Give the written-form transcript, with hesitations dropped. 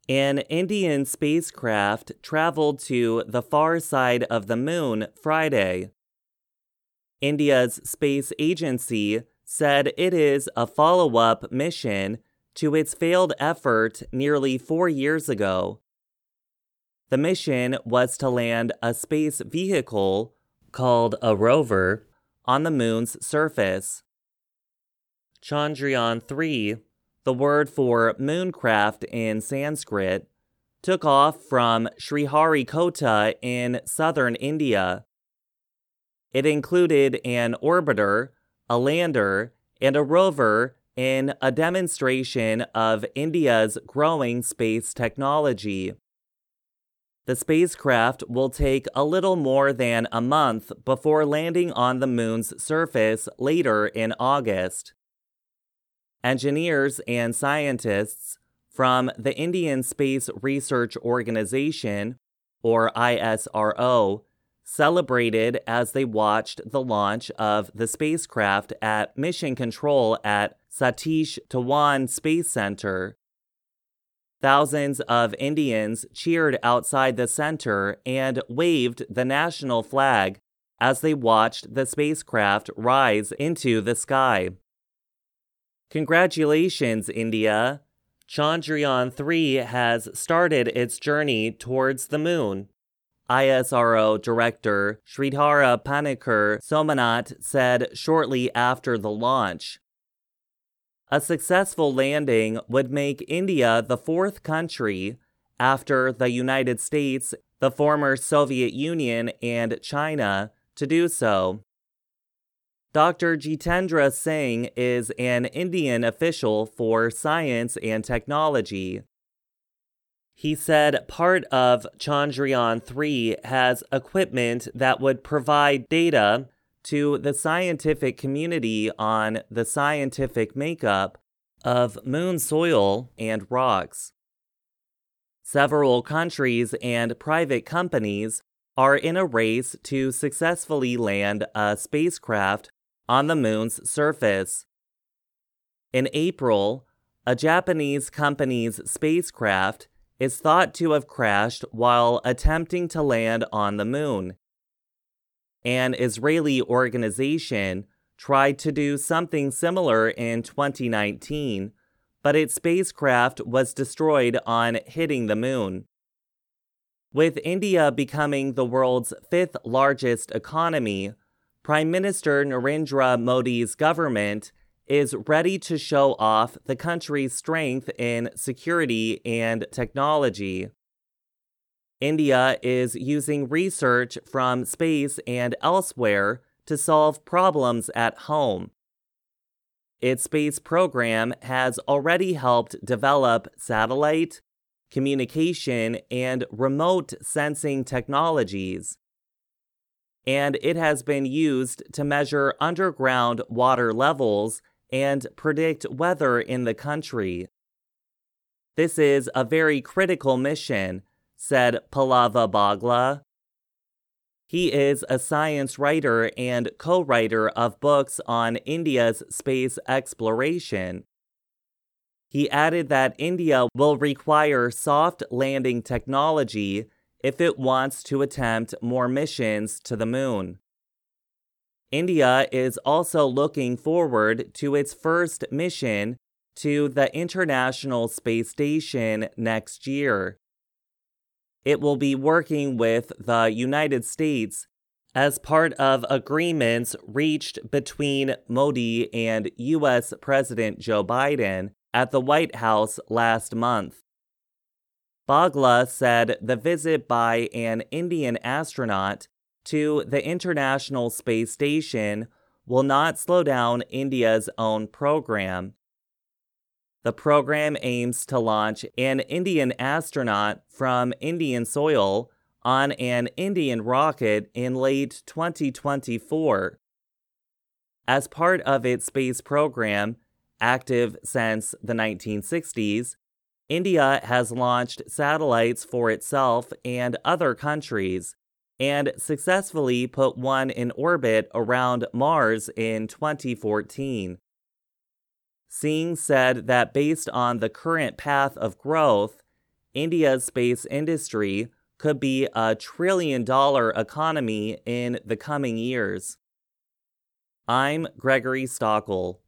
An Indian spacecraft traveled to the far side of the moon Friday. India's space agency said it is a follow-up mission to its failed effort nearly 4 years ago. The mission was to land a space vehicle, called a rover, on the moon's surface. Chandrayaan-3, the word for mooncraft in Sanskrit, took off from Sriharikota in southern India. It included an orbiter, a lander, and a rover in a demonstration of India's growing space technology. The spacecraft will take a little more than a month before landing on the moon's surface later in August. Engineers and scientists from the Indian Space Research Organization, or ISRO, celebrated as they watched the launch of the spacecraft at Mission Control at Satish Dhawan Space Center. Thousands of Indians cheered outside the center and waved the national flag as they watched the spacecraft rise into the sky. Congratulations, India! Chandrayaan-3 has started its journey towards the moon, ISRO Director Sridhara Panikkar Somanath said shortly after the launch. A successful landing would make India the fourth country, after the United States, the former Soviet Union, and China, to do so. Dr. Jitendra Singh is an Indian official for science and technology. He said part of Chandrayaan-3 has equipment that would provide data to the scientific community on the scientific makeup of moon soil and rocks. Several countries and private companies are in a race to successfully land a spacecraft on the moon's surface. In April, a Japanese company's spacecraft is thought to have crashed while attempting to land on the moon. An Israeli organization tried to do something similar in 2019, but its spacecraft was destroyed on hitting the moon. With India becoming the world's fifth largest economy, Prime Minister Narendra Modi's government is ready to show off the country's strength in security and technology. India is using research from space and elsewhere to solve problems at home. Its space program has already helped develop satellite, communication, and remote sensing technologies. And it has been used to measure underground water levels and predict weather in the country. This is a very critical mission, said Pallava Bagla. He is a science writer and co-writer of books on India's space exploration. He added that India will require soft landing technology if it wants to attempt more missions to the moon. India is also looking forward to its first mission to the International Space Station next year. It will be working with the United States as part of agreements reached between Modi and U.S. President Joe Biden at the White House last month. Bagla said the visit by an Indian astronaut to the International Space Station will not slow down India's own program. The program aims to launch an Indian astronaut from Indian soil on an Indian rocket in late 2024. As part of its space program, active since the 1960s, India has launched satellites for itself and other countries, and successfully put one in orbit around Mars in 2014. Singh said that based on the current path of growth, India's space industry could be a $1 trillion economy in the coming years. I'm Gregory Stockel.